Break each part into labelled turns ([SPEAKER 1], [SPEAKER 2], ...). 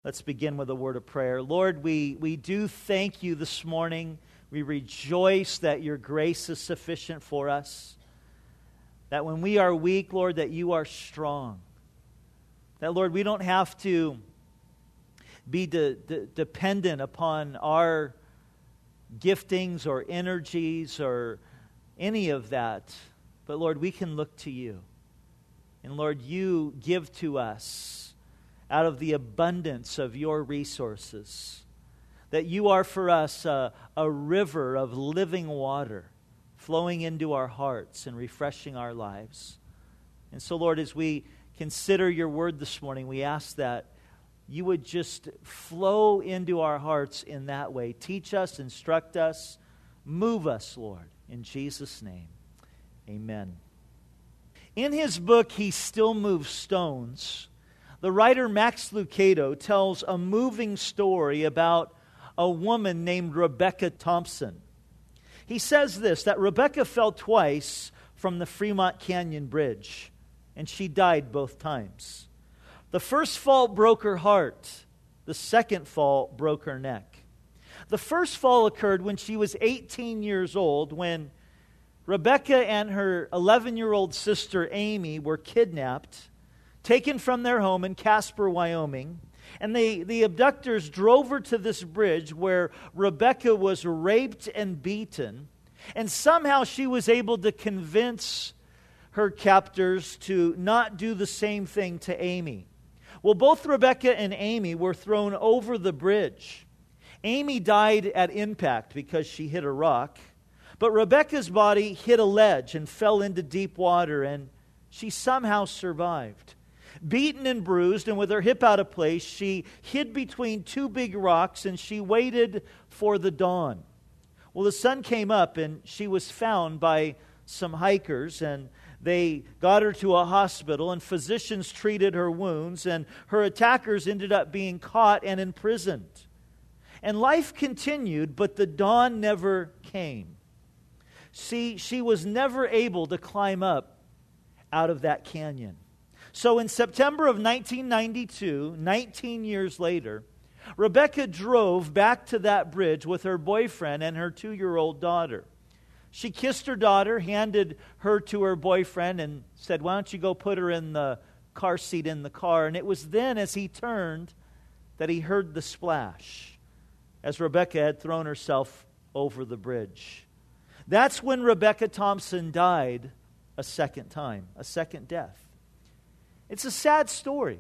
[SPEAKER 1] Let's begin with a word of prayer. Lord, we do thank you this morning. We rejoice that your grace is sufficient for us. That when we are weak, Lord, that you are strong. That, Lord, we don't have to be dependent upon our giftings or energies or any of that. But, Lord, we can look to you. And, Lord, you give to us out of the abundance of your resources, that you are for us a river of living water flowing into our hearts and refreshing our lives. And so, Lord, as we consider your word this morning, we ask that you would just flow into our hearts in that way. Teach us, instruct us, move us, Lord, in Jesus' name. Amen. In his book, He Still Moves Stones, the writer Max Lucado tells a moving story about a woman named Rebecca Thompson. He says this, that Rebecca fell twice from the Fremont Canyon Bridge, and she died both times. The first fall broke her heart. The second fall broke her neck. The first fall occurred when she was 18 years old, when Rebecca and her 11-year-old sister Amy were kidnapped, taken from their home in Casper, Wyoming, and the abductors drove her to this bridge where Rebecca was raped and beaten, and somehow she was able to convince her captors to not do the same thing to Amy. Well, both Rebecca and Amy were thrown over the bridge. Amy died at impact because she hit a rock, but Rebecca's body hit a ledge and fell into deep water, and she somehow survived. Beaten and bruised and with her hip out of place, she hid between two big rocks and she waited for the dawn. Well, the sun came up and she was found by some hikers, and they got her to a hospital, and physicians treated her wounds, and her attackers ended up being caught and imprisoned. And life continued, but the dawn never came. See, she was never able to climb up out of that canyon. So in September of 1992, 19 years later, Rebecca drove back to that bridge with her boyfriend and her 2-year-old daughter. She kissed her daughter, handed her to her boyfriend, and said, "Why don't you go put her in the car seat in the car?" And it was then, as he turned, that he heard the splash, as Rebecca had thrown herself over the bridge. That's when Rebecca Thompson died a second time, a second death. It's a sad story.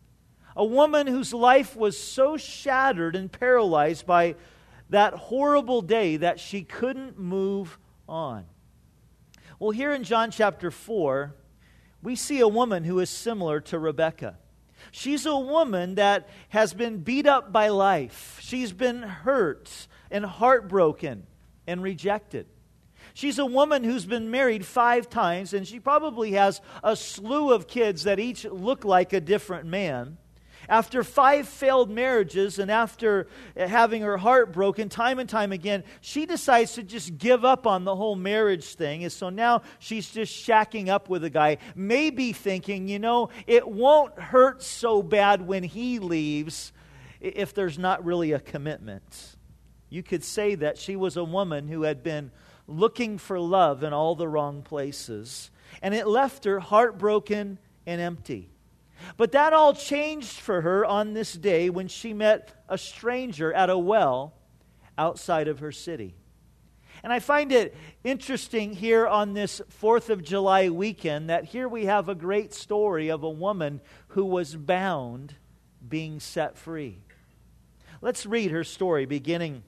[SPEAKER 1] A woman whose life was so shattered and paralyzed by that horrible day that she couldn't move on. Well, here in John chapter 4, we see a woman who is similar to Rebecca. She's a woman that has been beat up by life. She's been hurt and heartbroken and rejected. She's a woman who's been married 5 times, and she probably has a slew of kids that each look like a different man. After 5 failed marriages and after having her heart broken time and time again, she decides to just give up on the whole marriage thing. And so now she's just shacking up with a guy, maybe thinking, it won't hurt so bad when he leaves if there's not really a commitment. You could say that she was a woman who had been looking for love in all the wrong places, and it left her heartbroken and empty. But that all changed for her on this day when she met a stranger at a well outside of her city. And I find it interesting here on this 4th of July weekend that here we have a great story of a woman who was bound being set free. Let's read her story beginning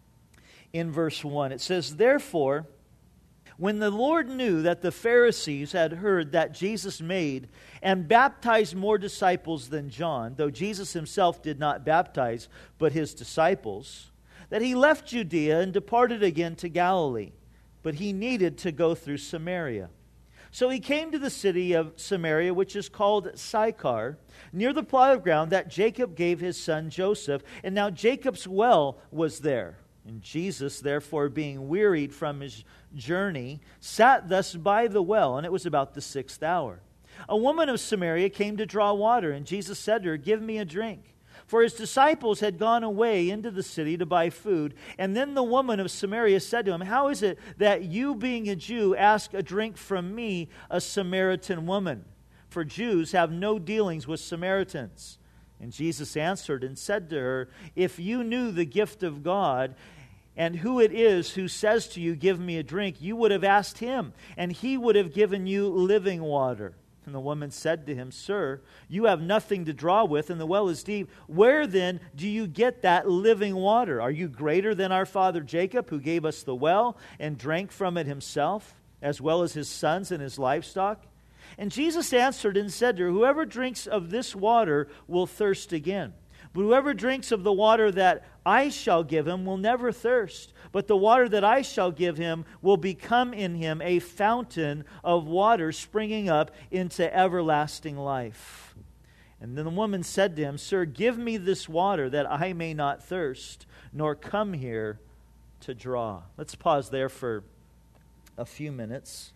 [SPEAKER 1] in verse 1. It says, "Therefore, when the Lord knew that the Pharisees had heard that Jesus made and baptized more disciples than John, though Jesus himself did not baptize, but his disciples, that he left Judea and departed again to Galilee. But he needed to go through Samaria. So he came to the city of Samaria, which is called Sychar, near the plot of ground that Jacob gave his son Joseph. And now Jacob's well was there. And Jesus, therefore, being wearied from his journey, sat thus by the well, and it was about the 6th hour. A woman of Samaria came to draw water, and Jesus said to her, 'Give me a drink.' For his disciples had gone away into the city to buy food. And then the woman of Samaria said to him, "How is it that you, being a Jew, ask a drink from me, a Samaritan woman? For Jews have no dealings with Samaritans." And Jesus answered and said to her, "If you knew the gift of God, and who it is who says to you, 'Give me a drink,' you would have asked him, and he would have given you living water." And the woman said to him, "Sir, you have nothing to draw with, and the well is deep. Where then do you get that living water? Are you greater than our father Jacob, who gave us the well and drank from it himself, as well as his sons and his livestock?" And Jesus answered and said to her, "Whoever drinks of this water will thirst again. But whoever drinks of the water that I shall give him will never thirst. But the water that I shall give him will become in him a fountain of water springing up into everlasting life." And then the woman said to him, "Sir, give me this water that I may not thirst, nor come here to draw." Let's pause there for a few minutes.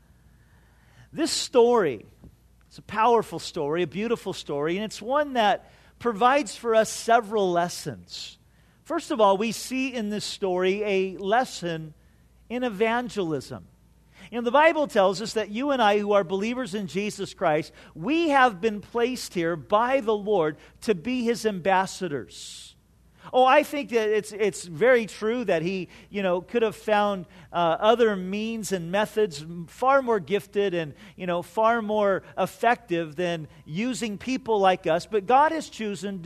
[SPEAKER 1] This story, it's a powerful story, a beautiful story, and it's one that provides for us several lessons. First of all, we see in this story a lesson in evangelism. The Bible tells us that you and I, who are believers in Jesus Christ, we have been placed here by the Lord to be His ambassadors. Oh, I think that it's very true that He, could have found other means and methods far more gifted and, far more effective than using people like us. But God has chosen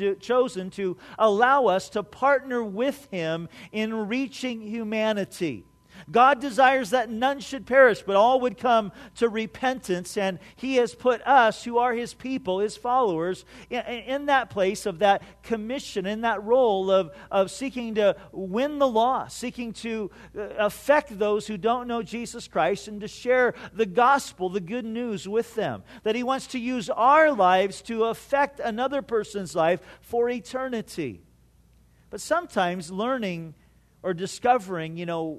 [SPEAKER 1] to allow us to partner with Him in reaching humanity. God desires that none should perish, but all would come to repentance. And He has put us, who are His people, His followers, in that place of that commission, in that role of seeking to win the lost, seeking to affect those who don't know Jesus Christ and to share the gospel, the good news with them. That He wants to use our lives to affect another person's life for eternity. But sometimes learning or discovering,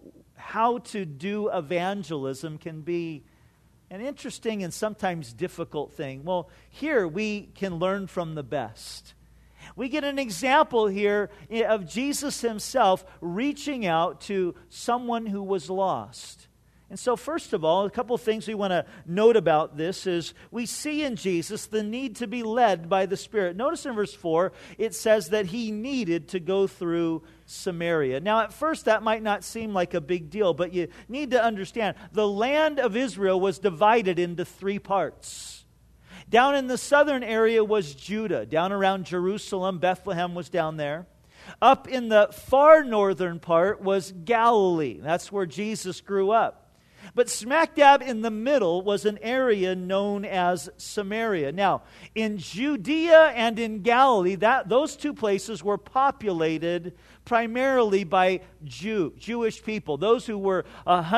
[SPEAKER 1] how to do evangelism can be an interesting and sometimes difficult thing. Well, here we can learn from the best. We get an example here of Jesus Himself reaching out to someone who was lost. And so first of all, a couple of things we want to note about this is we see in Jesus the need to be led by the Spirit. Notice in verse 4, it says that He needed to go through Samaria. Now, at first, that might not seem like a big deal, but you need to understand, the land of Israel was divided into three parts. Down in the southern area was Judah. Down around Jerusalem, Bethlehem was down there. Up in the far northern part was Galilee. That's where Jesus grew up. But smack dab in the middle was an area known as Samaria. Now, in Judea and in Galilee, those two places were populated primarily by Jewish people, those who were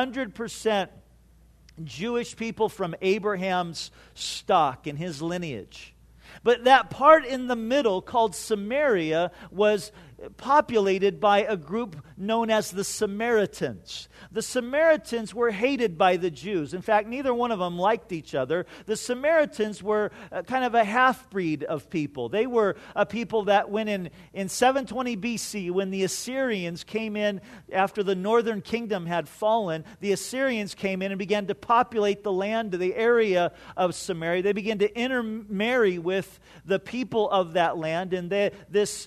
[SPEAKER 1] 100% Jewish people from Abraham's stock and his lineage. But that part in the middle called Samaria was populated by a group known as the Samaritans. The Samaritans were hated by the Jews. In fact, neither one of them liked each other. The Samaritans were kind of a half-breed of people. They were a people that when in 720 BC, when the Assyrians came in after the northern kingdom had fallen, the Assyrians came in and began to populate the land, the area of Samaria. They began to intermarry with the people of that land, and this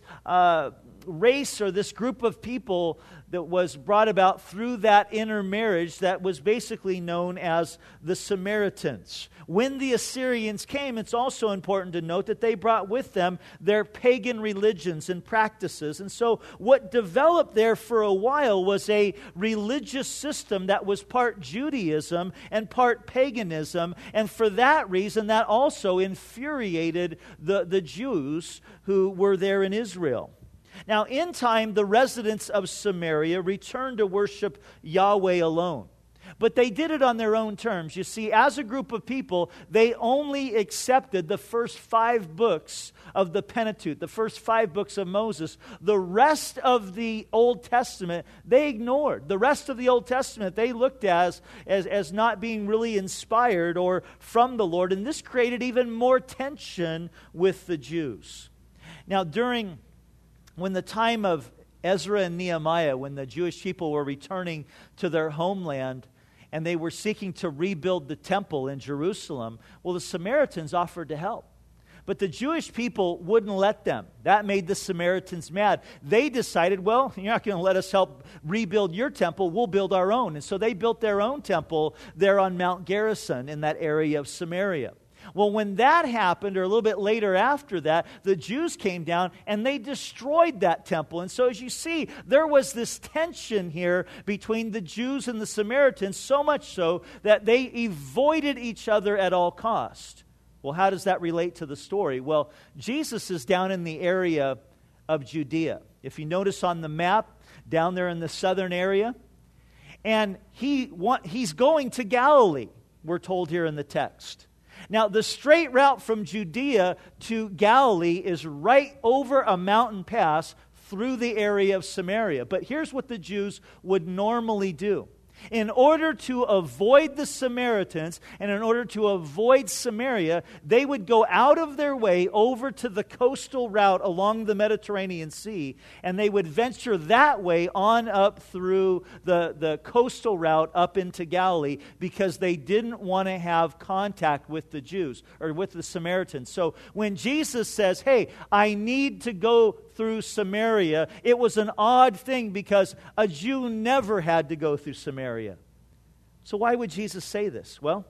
[SPEAKER 1] race or this group of people that was brought about through that intermarriage that was basically known as the Samaritans. When the Assyrians came, it's also important to note that they brought with them their pagan religions and practices. And so what developed there for a while was a religious system that was part Judaism and part paganism. And for that reason, that also infuriated the Jews who were there in Israel. Now, in time, the residents of Samaria returned to worship Yahweh alone. But they did it on their own terms. You see, as a group of people, they only accepted the first 5 books of the Pentateuch, the first 5 books of Moses. The rest of the Old Testament, they ignored. The rest of the Old Testament, they looked as not being really inspired or from the Lord. And this created even more tension with the Jews. Now, when the time of Ezra and Nehemiah, when the Jewish people were returning to their homeland and they were seeking to rebuild the temple in Jerusalem, well, the Samaritans offered to help. But the Jewish people wouldn't let them. That made the Samaritans mad. They decided, well, you're not going to let us help rebuild your temple. We'll build our own. And so they built their own temple there on Mount Gerizim in that area of Samaria. Well, when that happened, or a little bit later after that, the Jews came down and they destroyed that temple. And so as you see, there was this tension here between the Jews and the Samaritans, so much so that they avoided each other at all cost. Well, how does that relate to the story? Well, Jesus is down in the area of Judea. If you notice on the map, down there in the southern area, and he's going to Galilee, we're told here in the text. Now, the straight route from Judea to Galilee is right over a mountain pass through the area of Samaria. But here's what the Jews would normally do. In order to avoid the Samaritans and in order to avoid Samaria, they would go out of their way over to the coastal route along the Mediterranean Sea, and they would venture that way on up through the coastal route up into Galilee because they didn't want to have contact with the Jews or with the Samaritans. So when Jesus says, hey, I need to go through Samaria, it was an odd thing because a Jew never had to go through Samaria. So why would Jesus say this? Well,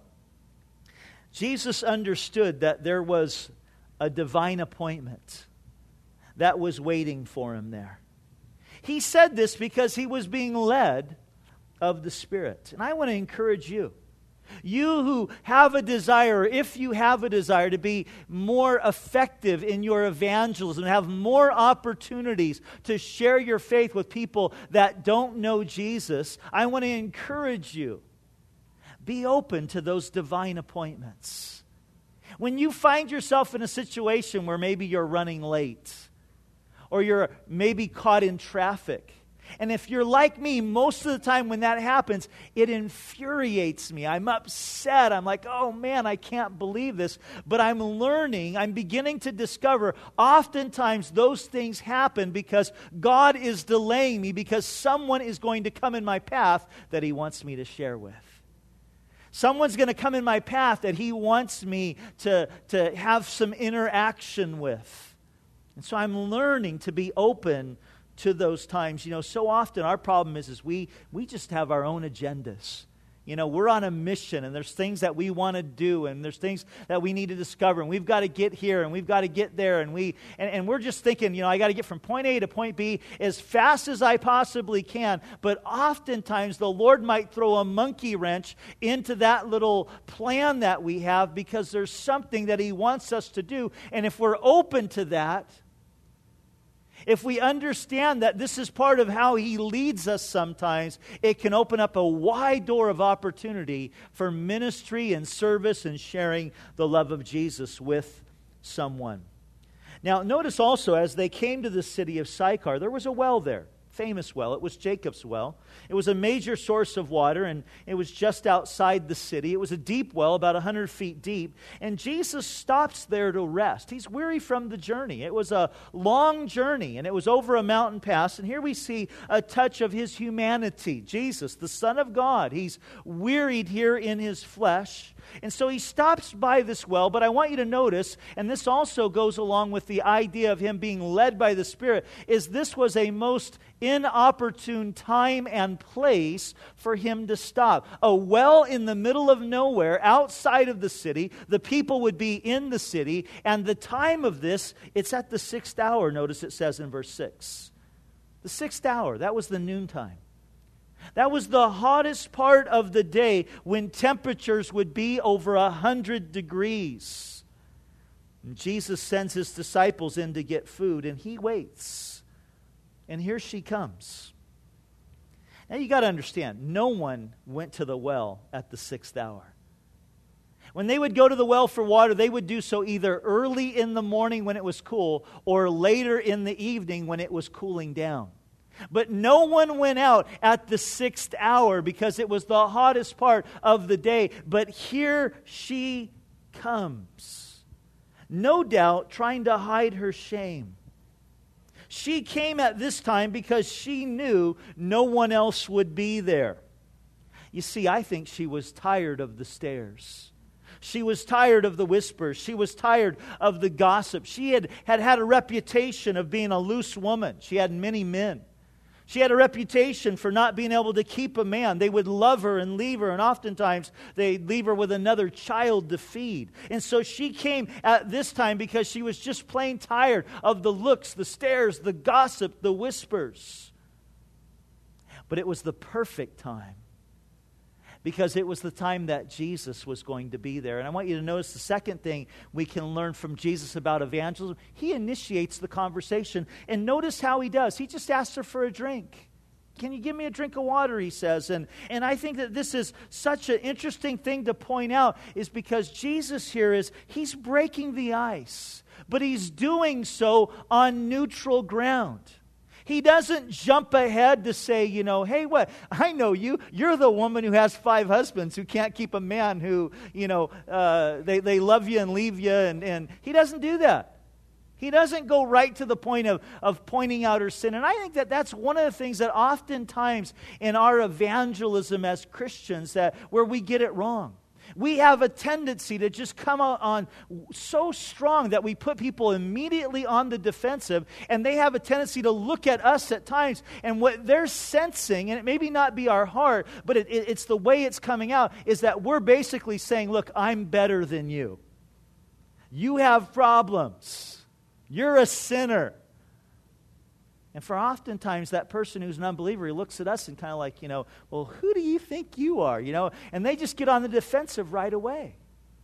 [SPEAKER 1] Jesus understood that there was a divine appointment that was waiting for him there. He said this because he was being led of the Spirit. And I want to encourage you. You who have a desire, if you have a desire to be more effective in your evangelism, have more opportunities to share your faith with people that don't know Jesus, I want to encourage you. Be open to those divine appointments. When you find yourself in a situation where maybe you're running late, or you're maybe caught in traffic, and if you're like me, most of the time when that happens, it infuriates me. I'm upset. I'm like, oh man, I can't believe this. But I'm beginning to discover oftentimes those things happen because God is delaying me because someone is going to come in my path that He wants me to share with. Someone's going to come in my path that He wants me to have some interaction with. And so I'm learning to be open to those times. So often our problem is we just have our own agendas. We're on a mission, and there's things that we want to do, and there's things that we need to discover, and we've got to get here, and we've got to get there, and we're just thinking, I got to get from point A to point B as fast as I possibly can. But oftentimes the Lord might throw a monkey wrench into that little plan that we have because there's something that He wants us to do, and if we're open to that, if we understand that this is part of how He leads us sometimes, it can open up a wide door of opportunity for ministry and service and sharing the love of Jesus with someone. Now, notice also, as they came to the city of Sychar, there was a well there. Famous well. It was Jacob's well. It was a major source of water, and it was just outside the city. It was a deep well, about 100 feet deep, and Jesus stops there to rest. He's weary from the journey. It was a long journey, and it was over a mountain pass, and here we see a touch of His humanity. Jesus, the Son of God, He's wearied here in His flesh, and so He stops by this well, but I want you to notice, and this also goes along with the idea of Him being led by the Spirit, is this was a most inopportune time and place for Him to stop. A well in the middle of nowhere, outside of the city. The people would be in the city, and the time of this, it's at the 6th hour, notice it says in verse 6. The 6th hour, that was the noontime. That was the hottest part of the day when temperatures would be over 100 degrees. And Jesus sends His disciples in to get food, and He waits. And here she comes. Now you got to understand, no one went to the well at the 6th hour. When they would go to the well for water, they would do so either early in the morning when it was cool or later in the evening when it was cooling down. But no one went out at the 6th hour because it was the hottest part of the day. But here she comes, no doubt trying to hide her shame. She came at this time because she knew no one else would be there. You see, I think she was tired of the stares. She was tired of the whispers. She was tired of the gossip. She had a reputation of being a loose woman. She had many men. She had a reputation for not being able to keep a man. They would love her and leave her, and oftentimes they'd leave her with another child to feed. And so she came at this time because she was just plain tired of the looks, the stares, the gossip, the whispers. But it was the perfect time, because it was the time that Jesus was going to be there. And I want you to notice the second thing we can learn from Jesus about evangelism. He initiates the conversation. And notice how he does. He just asks her for a drink. Can you give me a drink of water, he says. And I think that this is such an interesting thing to point out, is because Jesus here he's breaking the ice. But he's doing so on neutral ground. He doesn't jump ahead to say, hey, what? I know you. You're the woman who has 5 husbands who can't keep a man who, they love you and leave you. And he doesn't do that. He doesn't go right to the point of pointing out her sin. And I think that that's one of the things that oftentimes in our evangelism as Christians, where we get it wrong. We have a tendency to just come out on so strong that we put people immediately on the defensive, and they have a tendency to look at us at times, and what they're sensing, and it may not be our heart, but it's the way it's coming out, is that we're basically saying, look, I'm better than you. You have problems. You're a sinner. And for oftentimes that person who's an unbeliever, he looks at us and kind of like, well, who do you think you are? And they just get on the defensive right away.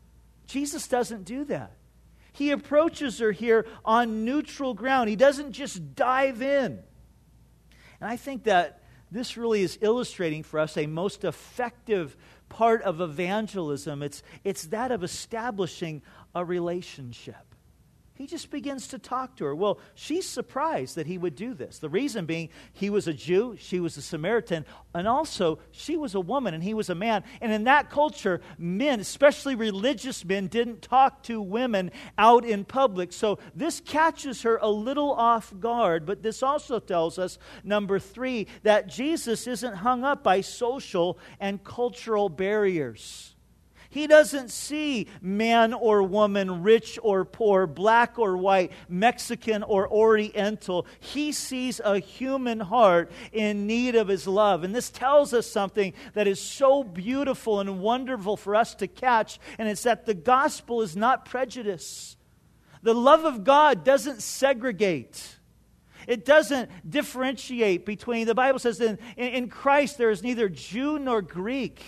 [SPEAKER 1] Jesus doesn't do that. He approaches her here on neutral ground. He doesn't just dive in. And I think that this really is illustrating for us a most effective part of evangelism. It's that of establishing a relationship. He just begins to talk to her. Well, she's surprised that he would do this. The reason being, he was a Jew, she was a Samaritan, and also she was a woman and he was a man. And in that culture, men, especially religious men, didn't talk to women out in public. So this catches her a little off guard. But this also tells us, number 3, that Jesus isn't hung up by social and cultural barriers. He doesn't see man or woman, rich or poor, black or white, Mexican or Oriental. He sees a human heart in need of his love. And this tells us something that is so beautiful and wonderful for us to catch, and it's that the gospel is not prejudice. The love of God doesn't segregate. It doesn't differentiate between, the Bible says in Christ there is neither Jew nor Greek.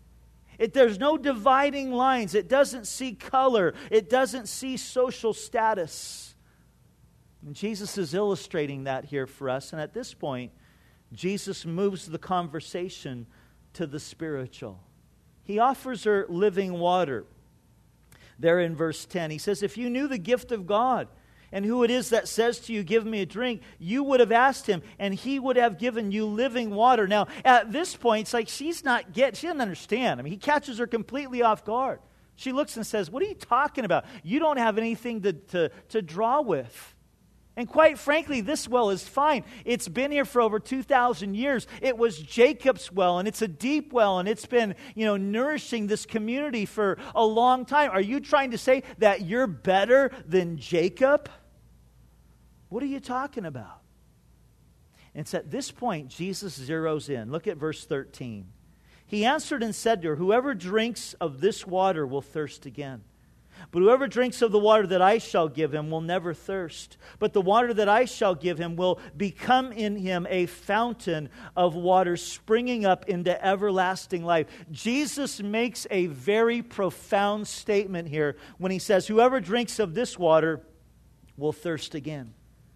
[SPEAKER 1] There's no dividing lines. It doesn't see color. It doesn't see social status. And Jesus is illustrating that here for us. And at this point, Jesus moves the conversation to the spiritual. He offers her living water. There in verse 10, he says, if you knew the gift of God and who it is that says to you, give me a drink, you would have asked him, and he would have given you living water. Now, at this point, it's like she doesn't understand. I mean, he catches her completely off guard. She looks and says, what are you talking about? You don't have anything to draw with. And quite frankly, this well is fine. It's been here for over 2,000 years. It was Jacob's well, and it's a deep well, and it's been, nourishing this community for a long time. Are you trying to say that you're better than Jacob? What are you talking about? And it's at this point Jesus zeroes in. Look at verse 13. He answered and said to her, whoever drinks of this water will thirst again. But whoever drinks of the water that I shall give him will never thirst. But the water that I shall give him will become in him a fountain of water springing up into everlasting life. Jesus makes a very profound statement here when he says, whoever drinks of this water will thirst again.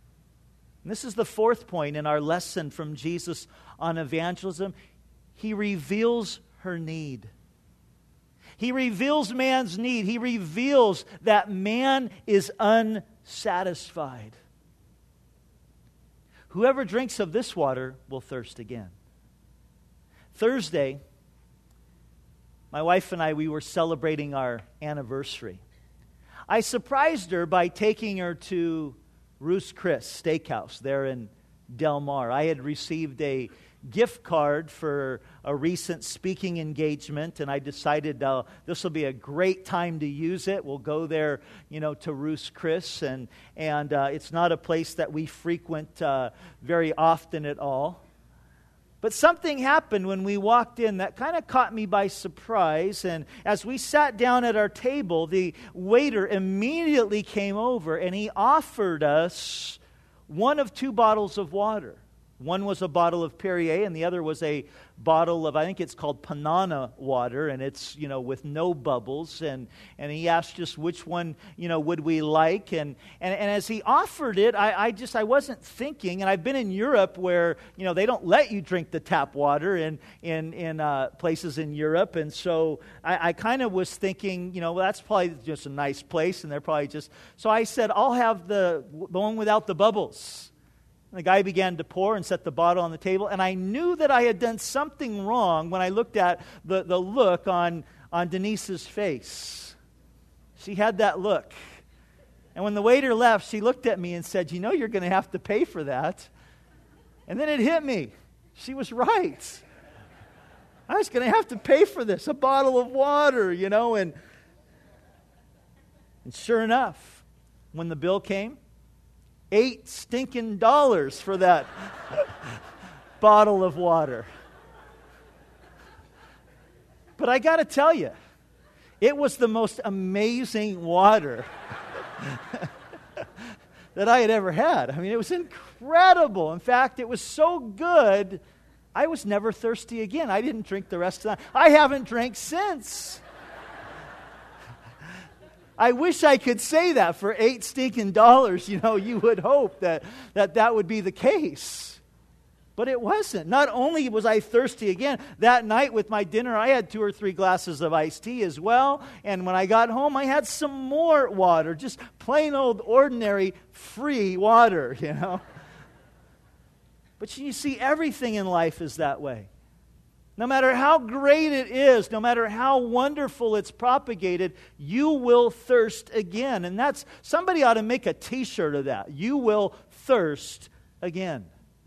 [SPEAKER 1] And this is the 4th point in our lesson from Jesus on evangelism. He reveals her need. He reveals man's need. He reveals that man is unsatisfied. Whoever drinks of this water will thirst again. Thursday, my wife and I, we were celebrating our anniversary. I surprised her by taking her to Ruth's Chris Steakhouse there in Del Mar. I had received a gift card for a recent speaking engagement, and I decided this will be a great time to use it. We'll go there, to Ruth's Chris, and it's not a place that we frequent very often at all. But something happened when we walked in that kind of caught me by surprise, and as we sat down at our table, the waiter immediately came over, and he offered us one of two bottles of water. One was a bottle of Perrier, and the other was a bottle of, I think it's called Panana water, and it's, with no bubbles. And he asked us which one, would we like. And as he offered it, I wasn't thinking, and I've been in Europe where, they don't let you drink the tap water in places in Europe. And so I kind of was thinking, well, that's probably just a nice place, and they're probably just, so I said, I'll have the one without the bubbles. And the guy began to pour and set the bottle on the table. And I knew that I had done something wrong when I looked at the look on Denise's face. She had that look. And when the waiter left, she looked at me and said, you're going to have to pay for that. And then it hit me. She was right. I was going to have to pay for this, a bottle of water, and sure enough, when the bill came, $8 stinking for that bottle of water. But I got to tell you, it was the most amazing water that I had ever had. I mean, it was incredible. In fact, it was so good, I was never thirsty again. I didn't drink the rest of the night. I haven't drank since. I wish I could say that for $8 stinking, you would hope that would be the case. But it wasn't. Not only was I thirsty again, that night with my dinner, I had 2 or 3 glasses of iced tea as well. And when I got home, I had some more water, just plain old ordinary free water, But you see, everything in life is that way. No matter how great it is, no matter how wonderful it's propagated, you will thirst again. And somebody ought to make a t-shirt of that. You will thirst again.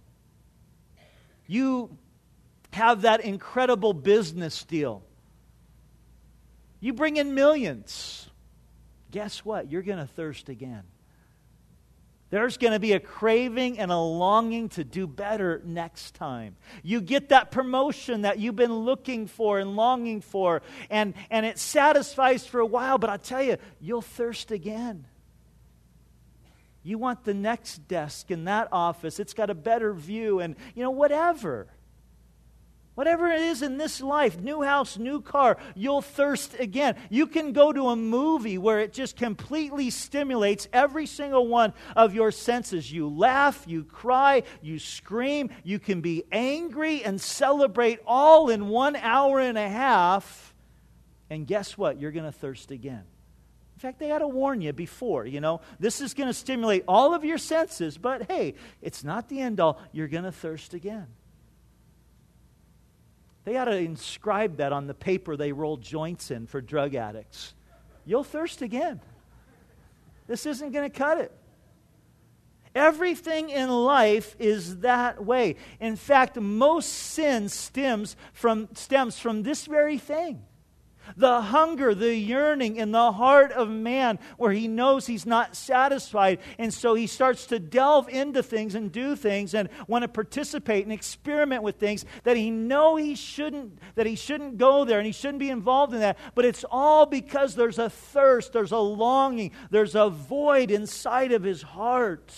[SPEAKER 1] You have that incredible business deal. You bring in millions. Guess what? You're going to thirst again. There's going to be a craving and a longing to do better next time. You get that promotion that you've been looking for and longing for, and it satisfies for a while, but I'll tell you, you'll thirst again. You want the next desk in that office. It's got a better view, and whatever. Whatever it is in this life, new house, new car, you'll thirst again. You can go to a movie where it just completely stimulates every single one of your senses. You laugh, you cry, you scream, you can be angry and celebrate all in 1 hour and a half. And guess what? You're going to thirst again. In fact, they ought to warn you before, This is going to stimulate all of your senses, but hey, it's not the end all. You're going to thirst again. They ought to inscribe that on the paper they roll joints in for drug addicts. You'll thirst again. This isn't going to cut it. Everything in life is that way. In fact, most sin stems from this very thing. The hunger, the yearning in the heart of man where he knows he's not satisfied. And so he starts to delve into things and do things and want to participate and experiment with things that he knows he shouldn't go there and he shouldn't be involved in that. But it's all because there's a thirst, there's a longing, there's a void inside of his heart.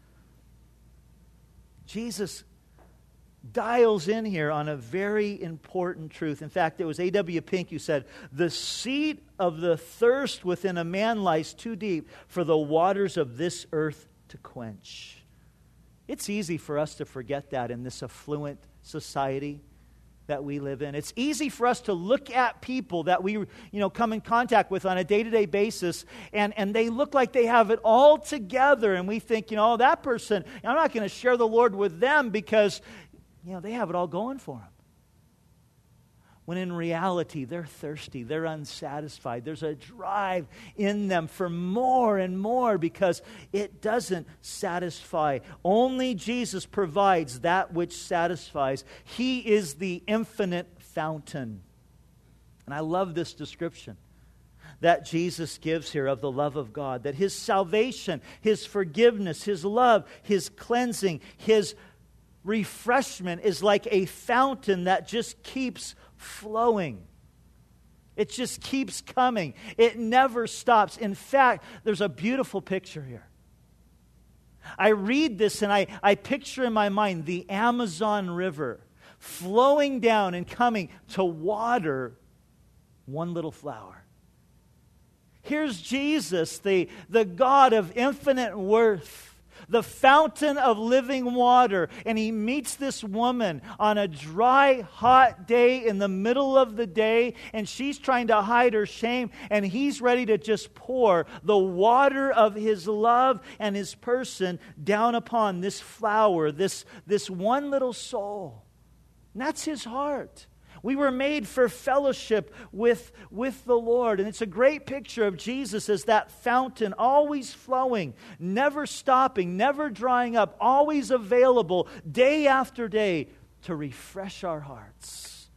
[SPEAKER 1] Jesus dials in here on a very important truth. In fact, it was A.W. Pink who said, "The seat of the thirst within a man lies too deep for the waters of this earth to quench." It's easy for us to forget that in this affluent society that we live in. It's easy for us to look at people that we come in contact with on a day-to-day basis, and they look like they have it all together, and we think, that person, I'm not going to share the Lord with them because they have it all going for them. when in reality they're thirsty, they're unsatisfied. There's a drive in them for more and more because it doesn't satisfy. Only Jesus provides that which satisfies. He is the infinite fountain. And I love this description that Jesus gives here of the love of God, that His salvation, His forgiveness, His love, His cleansing, His refreshment is like a fountain that just keeps flowing. It just keeps coming. It never stops. In fact, there's a beautiful picture here. I read this and I picture in my mind the Amazon River flowing down and coming to water one little flower. Here's Jesus, the God of infinite worth, the fountain of living water. And He meets this woman on a dry, hot day in the middle of the day, and she's trying to hide her shame, and He's ready to just pour the water of His love and His person down upon this flower, this one little soul. And that's His heart. We were made for fellowship with the Lord. And it's a great picture of Jesus as that fountain, always flowing, never stopping, never drying up, always available day after day to refresh our hearts.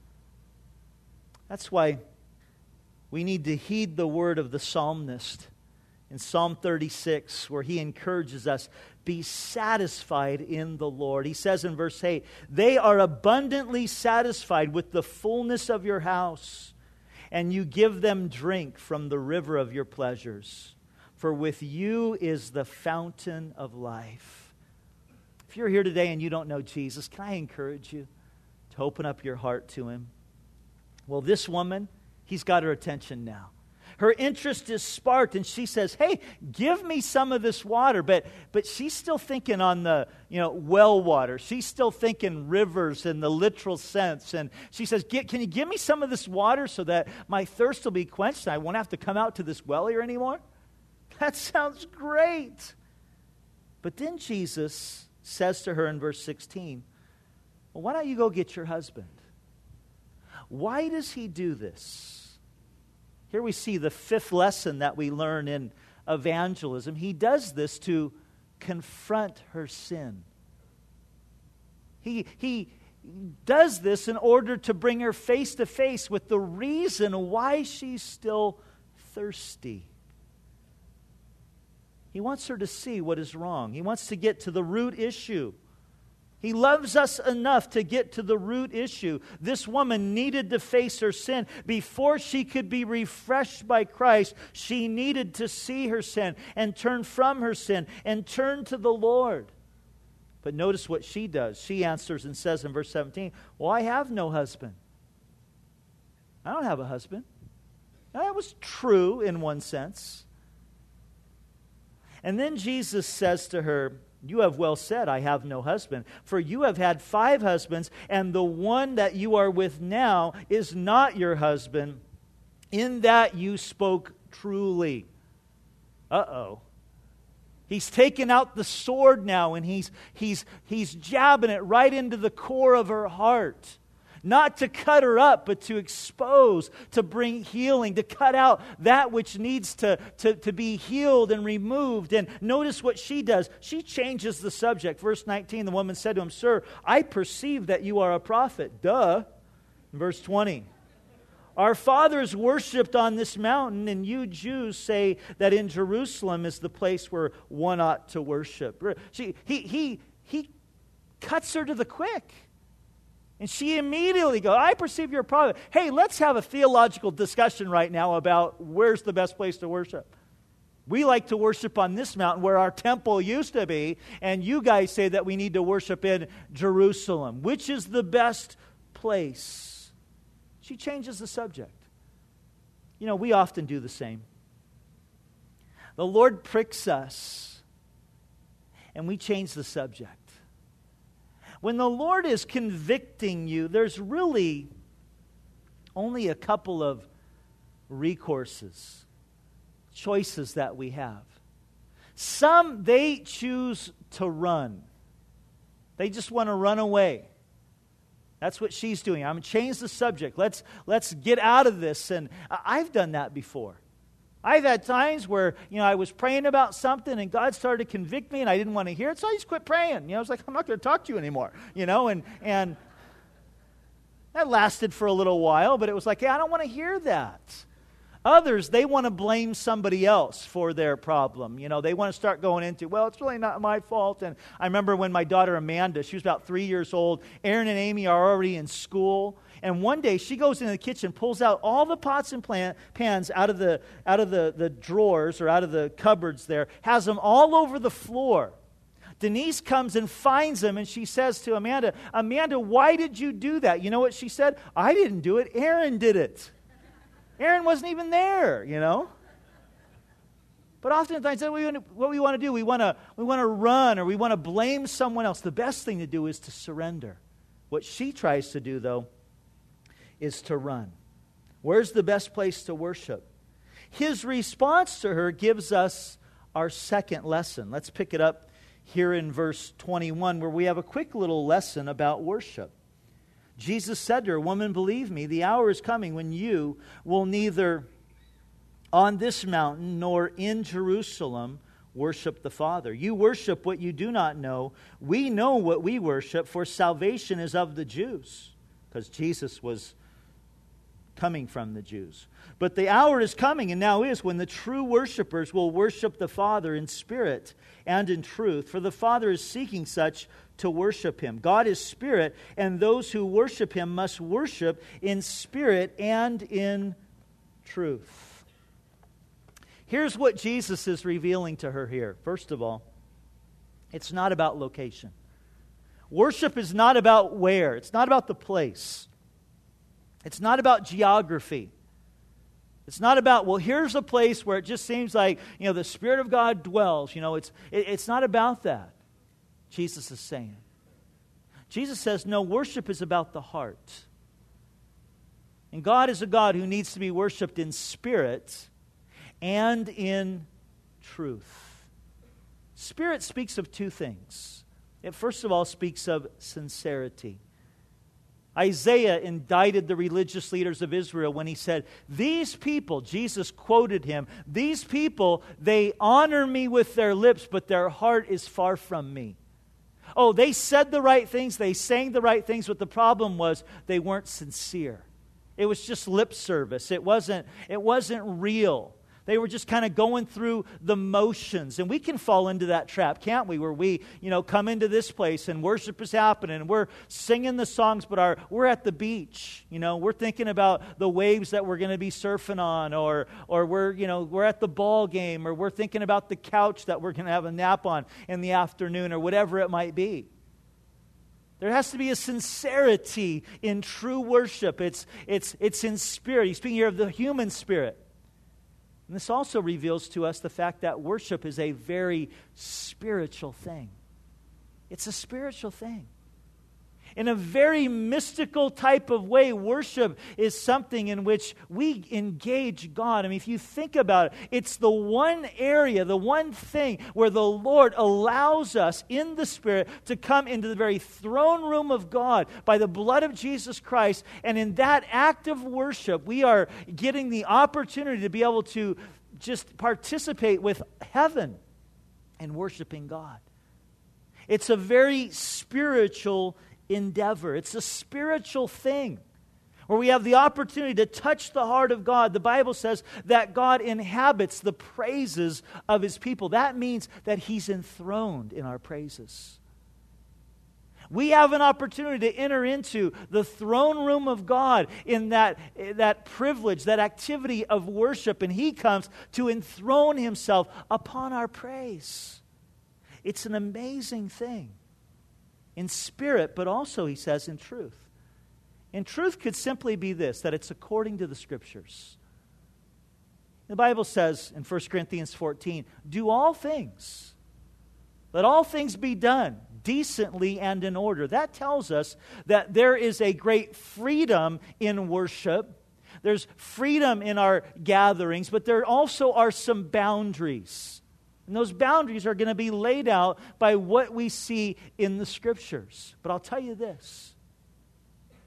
[SPEAKER 1] That's why we need to heed the word of the psalmist in Psalm 36, where he encourages us, be satisfied in the Lord. He says in verse 8, they are abundantly satisfied with the fullness of your house, and you give them drink from the river of your pleasures. For with you is the fountain of life. If you're here today and you don't know Jesus, can I encourage you to open up your heart to Him? Well, this woman, He's got her attention now. Her interest is sparked, and she says, hey, give me some of this water. But she's still thinking on the, well water. She's still thinking rivers in the literal sense. And she says, can you give me some of this water so that my thirst will be quenched and I won't have to come out to this well here anymore? That sounds great. But then Jesus says to her in verse 16, well, why don't you go get your husband? Why does He do this? Here we see the fifth lesson that we learn in evangelism. He does this to confront her sin. He does this in order to bring her face to face with the reason why she's still thirsty. He wants her to see what is wrong. He wants to get to the root issue. He loves us enough to get to the root issue. This woman needed to face her sin. Before she could be refreshed by Christ, she needed to see her sin and turn from her sin and turn to the Lord. But notice what she does. She answers and says in verse 17, well, I have no husband. I don't have a husband. Now, that was true in one sense. And then Jesus says to her, you have well said, I have no husband. For you have had 5 husbands, and the one that you are with now is not your husband. In that you spoke truly. Uh-oh. He's taken out the sword now, and he's jabbing it right into the core of her heart. Not to cut her up, but to expose, to bring healing, to cut out that which needs to be healed and removed. And notice what she does. She changes the subject. Verse 19, the woman said to him, Sir, I perceive that you are a prophet. Duh. Verse 20, our fathers worshipped on this mountain, and you Jews say that in Jerusalem is the place where one ought to worship. He cuts her to the quick. And she immediately goes, I perceive you're a prophet. Hey, let's have a theological discussion right now about where's the best place to worship. We like to worship on this mountain where our temple used to be, and you guys say that we need to worship in Jerusalem. Which is the best place? She changes the subject. We often do the same. The Lord pricks us, and we change the subject. When the Lord is convicting you, there's really only a couple of recourses, choices that we have. Some, they choose to run. They just want to run away. That's what she's doing. I'm going to change the subject. Let's get out of this. And I've done that before. I've had times where, I was praying about something and God started to convict me and I didn't want to hear it, so I just quit praying. I was like, I'm not going to talk to you anymore. And that lasted for a little while, but it was like, hey, I don't want to hear that. Others, they want to blame somebody else for their problem. They want to start going into, well, it's really not my fault. And I remember when my daughter Amanda, she was about 3 years old, Aaron and Amy are already in school. And one day she goes into the kitchen, pulls out all the pots and pans out of the drawers or out of the cupboards there, has them all over the floor. Denise comes and finds them, and she says to Amanda, why did you do that? You know what she said? I didn't do it. Aaron did it. Aaron wasn't even there, But oftentimes, what we want to do, we want to run or we want to blame someone else. The best thing to do is to surrender. What she tries to do, though, is to run. Where's the best place to worship? His response to her gives us our second lesson. Let's pick it up here in verse 21, where we have a quick little lesson about worship. Jesus said to her, "Woman, believe me, the hour is coming when you will neither on this mountain nor in Jerusalem worship the Father. You worship what you do not know. We know what we worship, for salvation is of the Jews." Because Jesus was coming from the Jews. "But the hour is coming, and now is, when the true worshipers will worship the Father in spirit and in truth. For the Father is seeking such to worship Him. God is spirit, and those who worship Him must worship in spirit and in truth." Here's what Jesus is revealing to her here. First of all, it's not about location. Worship is not about where. It's not about the place. It's not about geography. It's not about, well, here's a place where it just seems like, the Spirit of God dwells. It's not about that, Jesus is saying. Jesus says, no, worship is about the heart. And God is a God who needs to be worshiped in spirit and in truth. Spirit speaks of two things. It first of all speaks of sincerity. Isaiah indicted the religious leaders of Israel when he said, "These people," Jesus quoted him, "these people, they honor me with their lips, but their heart is far from me." Oh, they said the right things, they sang the right things, but the problem was they weren't sincere. It was just lip service. It wasn't real. They were just kind of going through the motions. And we can fall into that trap, can't we? Where we, come into this place and worship is happening and we're singing the songs, but we're at the beach. We're thinking about the waves that we're going to be surfing on, or we're at the ball game, or we're thinking about the couch that we're going to have a nap on in the afternoon, or whatever it might be. There has to be a sincerity in true worship. It's in spirit. He's speaking here of the human spirit. And this also reveals to us the fact that worship is a very spiritual thing. It's a spiritual thing. In a very mystical type of way, worship is something in which we engage God. I mean, if you think about it, it's the one area, the one thing where the Lord allows us in the Spirit to come into the very throne room of God by the blood of Jesus Christ. And in that act of worship, we are getting the opportunity to be able to just participate with heaven and worshiping God. It's a very spiritual endeavor. It's a spiritual thing where we have the opportunity to touch the heart of God. The Bible says that God inhabits the praises of His people. That means that He's enthroned in our praises. We have an opportunity to enter into the throne room of God in that privilege, that activity of worship, and He comes to enthrone Himself upon our praise. It's an amazing thing. In spirit, but also, he says, in truth. And truth could simply be this, that it's according to the Scriptures. The Bible says in 1 Corinthians 14, "Do all things. Let all things be done decently and in order." That tells us that there is a great freedom in worship. There's freedom in our gatherings, but there also are some boundaries. And those boundaries are going to be laid out by what we see in the Scriptures. But I'll tell you this.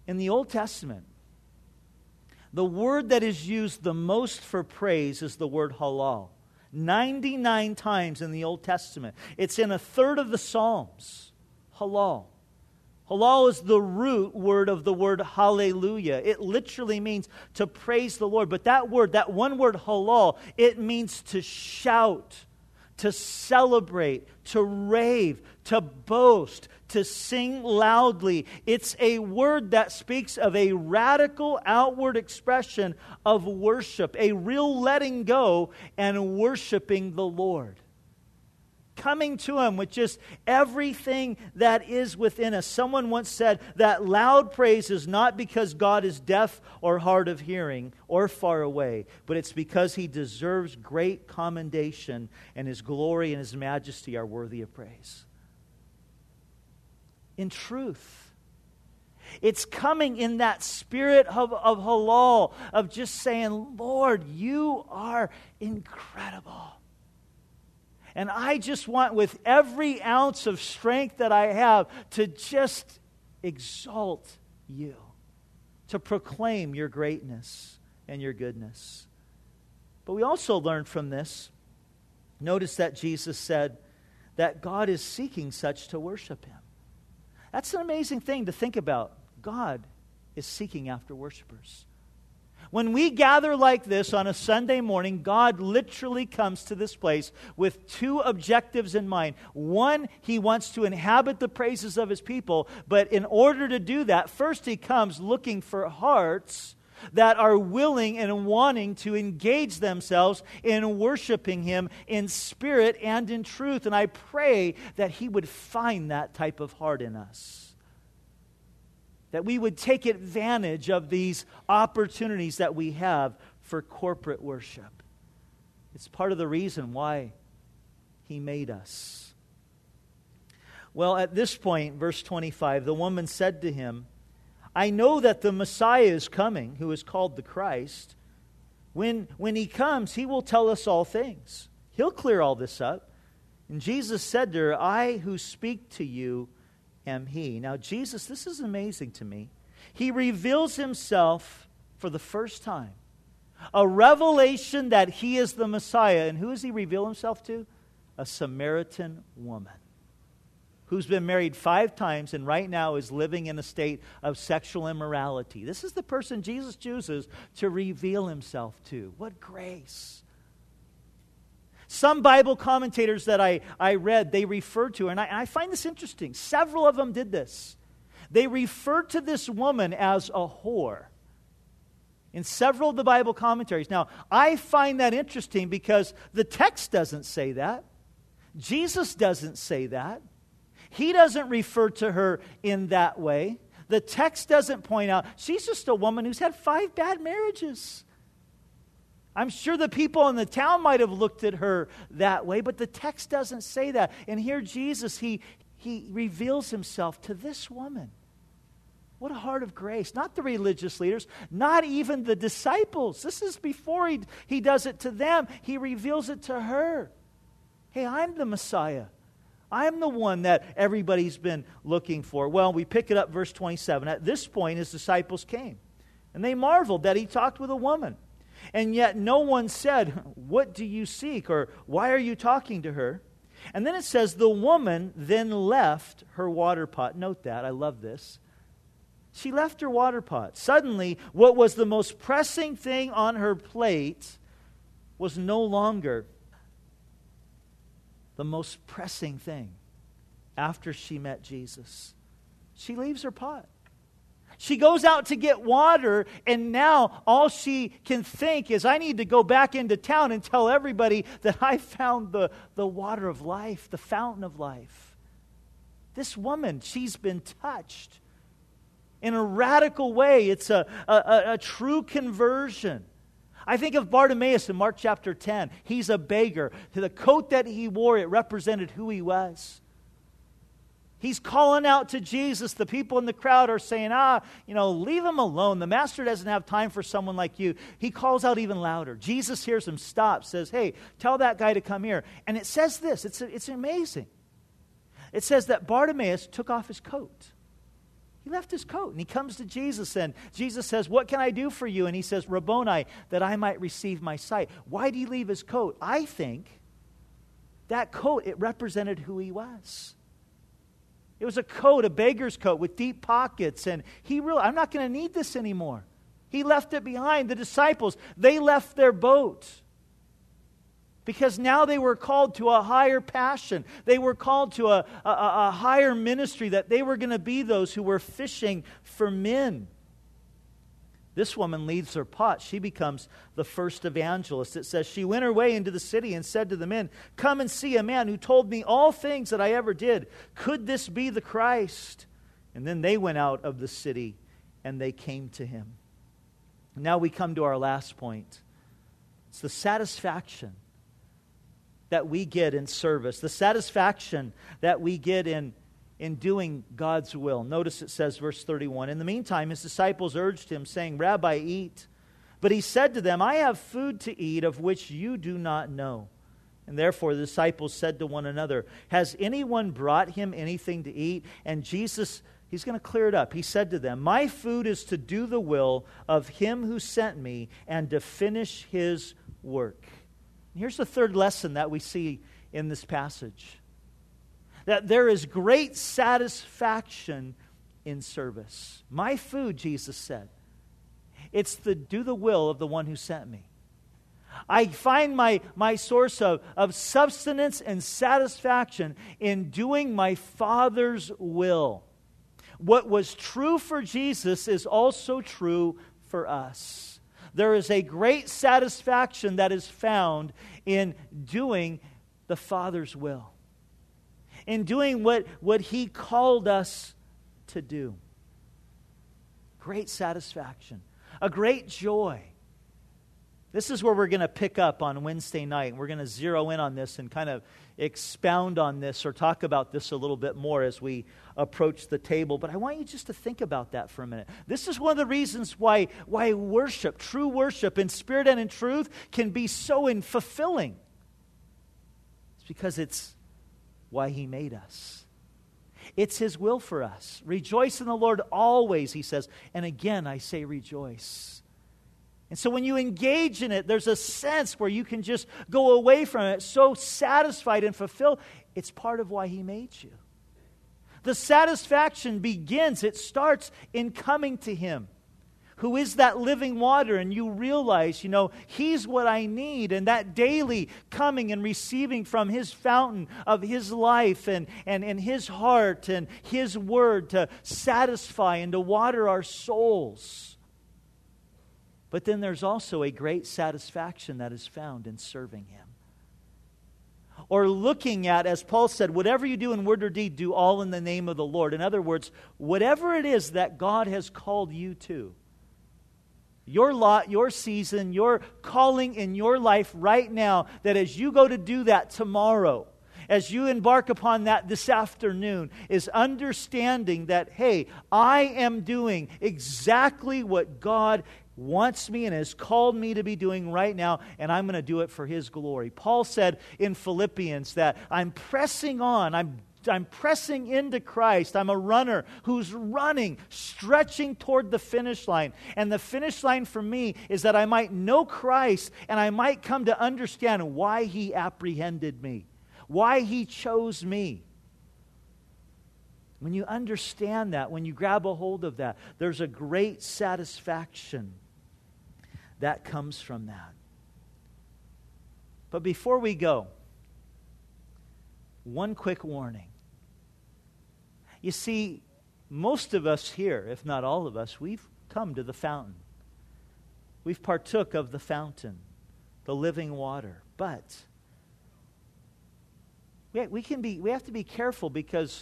[SPEAKER 1] In the Old Testament, the word that is used the most for praise is the word halal. 99 times in the Old Testament. It's in a third of the Psalms. Halal. Halal is the root word of the word hallelujah. It literally means to praise the Lord. But that word, that one word halal, it means to shout, to celebrate, to rave, to boast, to sing loudly. It's a word that speaks of a radical outward expression of worship, a real letting go and worshiping the Lord. Coming to Him with just everything that is within us. Someone once said that loud praise is not because God is deaf or hard of hearing or far away, but it's because He deserves great commendation, and His glory and His majesty are worthy of praise. In truth, it's coming in that spirit of halal, of just saying, Lord, you are incredible. And I just want with every ounce of strength that I have to just exalt you, to proclaim your greatness and your goodness. But we also learn from this, notice that Jesus said that God is seeking such to worship Him. That's an amazing thing to think about. God is seeking after worshipers. When we gather like this on a Sunday morning, God literally comes to this place with two objectives in mind. One, He wants to inhabit the praises of His people, but in order to do that, first He comes looking for hearts that are willing and wanting to engage themselves in worshiping Him in spirit and in truth. And I pray that He would find that type of heart in us. That we would take advantage of these opportunities that we have for corporate worship. It's part of the reason why He made us. Well, at this point, verse 25, the woman said to Him, I know that the Messiah is coming, who is called the Christ. When He comes, He will tell us all things. He'll clear all this up. And Jesus said to her, I who speak to you am He. Now Jesus, this is amazing to me. He reveals Himself for the first time. A revelation that He is the Messiah. And who does He reveal Himself to? A Samaritan woman who's been married 5 times and right now is living in a state of sexual immorality. This is the person Jesus chooses to reveal Himself to. What grace. Some Bible commentators that I read, they refer to, and I find this interesting. Several of them did this. They referred to this woman as a whore in several of the Bible commentaries. Now, I find that interesting because the text doesn't say that. Jesus doesn't say that. He doesn't refer to her in that way. The text doesn't point out, she's just a woman who's had 5 bad marriages. I'm sure the people in the town might have looked at her that way, but the text doesn't say that. And here Jesus, he reveals Himself to this woman. What a heart of grace. Not the religious leaders, not even the disciples. This is before he does it to them. He reveals it to her. Hey, I'm the Messiah. I'm the one that everybody's been looking for. Well, we pick it up, verse 27. At this point, His disciples came, and they marveled that He talked with a woman. And yet no one said, what do you seek? Or why are you talking to her? And then it says, the woman then left her water pot. Note that, I love this. She left her water pot. Suddenly, what was the most pressing thing on her plate was no longer the most pressing thing after she met Jesus. She leaves her pot. She goes out to get water, and now all she can think is, I need to go back into town and tell everybody that I found the water of life, the fountain of life. This woman, she's been touched in a radical way. It's a true conversion. I think of Bartimaeus in Mark chapter 10. He's a beggar. The coat that he wore, it represented who he was. He's calling out to Jesus. The people in the crowd are saying, leave him alone. The master doesn't have time for someone like you. He calls out even louder. Jesus hears him, stops, says, hey, tell that guy to come here. And it says this, it's amazing. It says that Bartimaeus took off his coat. He left his coat and he comes to Jesus, and Jesus says, what can I do for you? And he says, Rabboni, that I might receive my sight. Why did he leave his coat? I think that coat, it represented who he was. It was a coat, a beggar's coat with deep pockets, and he realized, I'm not going to need this anymore. He left it behind. The disciples, they left their boat because now they were called to a higher passion. They were called to a higher ministry, that they were going to be those who were fishing for men. This woman leaves her pot. She becomes the first evangelist. It says, she went her way into the city and said to the men, come and see a man who told me all things that I ever did. Could this be the Christ? And then they went out of the city and they came to him. Now we come to our last point. It's the satisfaction that we get in service, the satisfaction that we get in doing God's will. Notice it says, verse 31, in the meantime, his disciples urged him, saying, Rabbi, eat. But he said to them, I have food to eat of which you do not know. And therefore the disciples said to one another, has anyone brought him anything to eat? And Jesus, he's going to clear it up. He said to them, my food is to do the will of him who sent me and to finish his work. And here's the third lesson that we see in this passage. That there is great satisfaction in service. My food, Jesus said, it's to do the will of the one who sent me. I find my source of sustenance and satisfaction in doing my Father's will. What was true for Jesus is also true for us. There is a great satisfaction that is found in doing the Father's will, in doing what He called us to do. Great satisfaction, a great joy. This is where we're going to pick up on Wednesday night. We're going to zero in on this and kind of expound on this or talk about this a little bit more as we approach the table. But I want you just to think about that for a minute. This is one of the reasons why worship, true worship in spirit and in truth, can be so fulfilling. It's because it's why He made us. It's His will for us. Rejoice in the Lord always, He says. And again, I say rejoice. And so when you engage in it, there's a sense where you can just go away from it so satisfied and fulfilled. It's part of why He made you. The satisfaction begins, it starts in coming to Him, who is that living water, and you realize, He's what I need, and that daily coming and receiving from His fountain of His life and His heart and His word to satisfy and to water our souls. But then there's also a great satisfaction that is found in serving Him. Or looking at, as Paul said, whatever you do in word or deed, do all in the name of the Lord. In other words, whatever it is that God has called you to, your lot, your season, your calling in your life right now, that as you go to do that tomorrow, as you embark upon that this afternoon, is understanding that, hey, I am doing exactly what God wants me and has called me to be doing right now, and I'm going to do it for His glory. Paul said in Philippians that I'm pressing on, I'm pressing into Christ. I'm a runner who's running, stretching toward the finish line. And the finish line for me is that I might know Christ and I might come to understand why He apprehended me, why He chose me. When you understand that, when you grab a hold of that, there's a great satisfaction that comes from that. But before we go, one quick warning. You see, most of us here, if not all of us, we've come to the fountain. We've partook of the fountain, the living water. But we have to be careful, because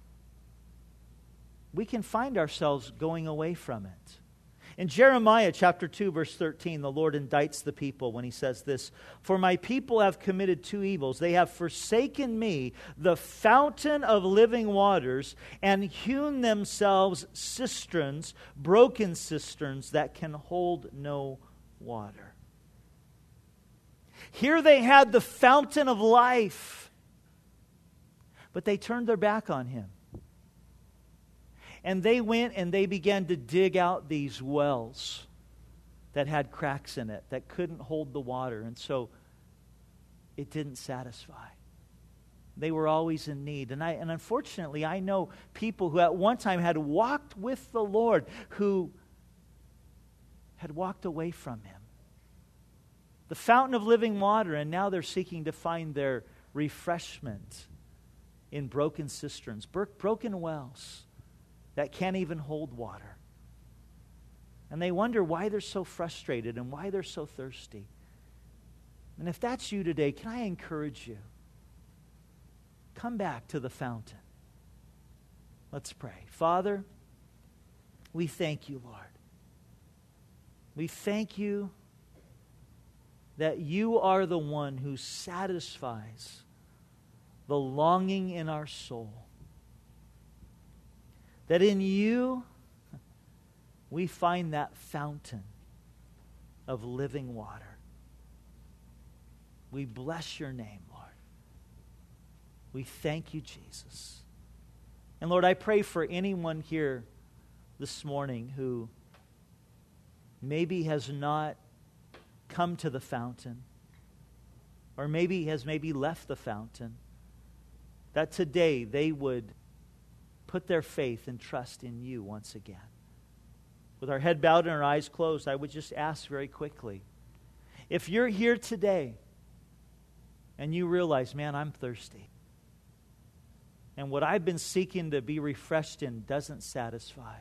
[SPEAKER 1] we can find ourselves going away from it. In Jeremiah chapter 2, verse 13, the Lord indicts the people when He says this, "For my people have committed two evils. They have forsaken me, the fountain of living waters, and hewn themselves cisterns, broken cisterns that can hold no water." Here they had the fountain of life, but they turned their back on Him. And they went and they began to dig out these wells that had cracks in it, that couldn't hold the water. And so it didn't satisfy. They were always in need. And unfortunately, I know people who at one time had walked with the Lord who had walked away from Him. The fountain of living water, and now they're seeking to find their refreshment in broken cisterns, broken wells that can't even hold water. And they wonder why they're so frustrated and why they're so thirsty. And if that's you today, can I encourage you? Come back to the fountain. Let's pray. Father, we thank you, Lord. We thank you that you are the one who satisfies the longing in our soul. That in you we find that fountain of living water. We bless your name, Lord. We thank you, Jesus. And Lord, I pray for anyone here this morning who maybe has not come to the fountain, or maybe has left the fountain, that today they would put their faith and trust in you once again. With our head bowed and our eyes closed, I would just ask very quickly, if you're here today and you realize, man, I'm thirsty, and what I've been seeking to be refreshed in doesn't satisfy,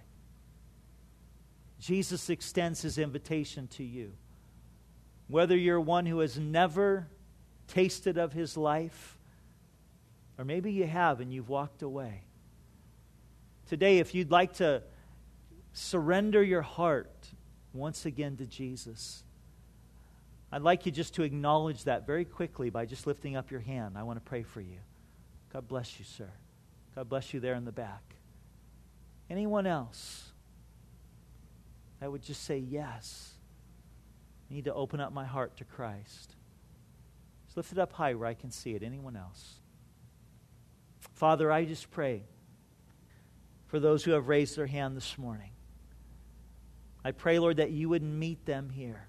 [SPEAKER 1] Jesus extends His invitation to you. Whether you're one who has never tasted of His life, or maybe you have and you've walked away. Today, if you'd like to surrender your heart once again to Jesus, I'd like you just to acknowledge that very quickly by just lifting up your hand. I want to pray for you. God bless you, sir. God bless you there in the back. Anyone else that would just say, yes, I need to open up my heart to Christ? Just lift it up high where I can see it. Anyone else? Father, I just pray for those who have raised their hand this morning. I pray, Lord, that you would meet them here.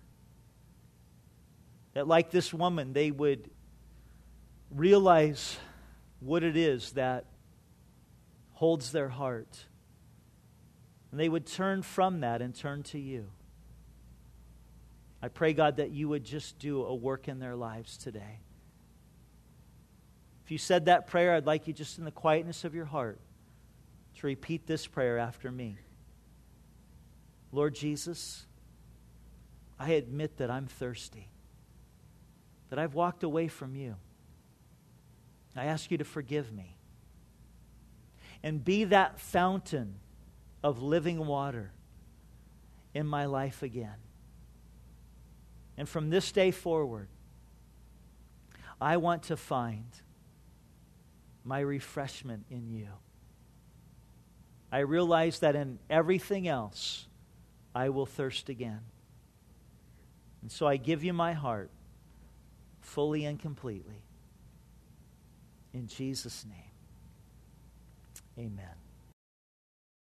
[SPEAKER 1] That like this woman, they would realize what it is that holds their heart. And they would turn from that and turn to you. I pray, God, that you would just do a work in their lives today. If you said that prayer, I'd like you just in the quietness of your heart to repeat this prayer after me. Lord Jesus, I admit that I'm thirsty, that I've walked away from you. I ask you to forgive me and be that fountain of living water in my life again. And from this day forward, I want to find my refreshment in you. I realize that in everything else, I will thirst again. And so I give you my heart fully and completely. In Jesus' name, amen.